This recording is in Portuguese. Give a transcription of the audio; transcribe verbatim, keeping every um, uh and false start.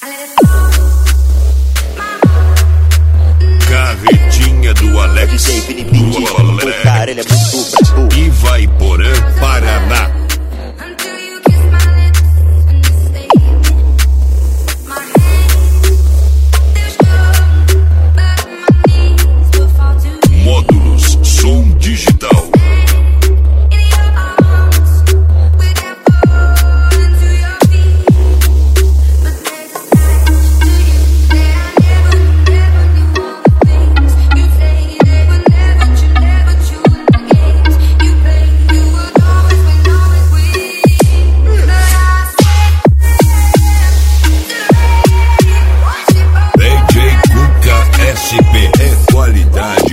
Carretinha do Alex, D J Vini Beat, o cara, ele é muito brabo. Ivaiporã, Paraná. Módulos Som Digital. D J Cuca S P é qualidade.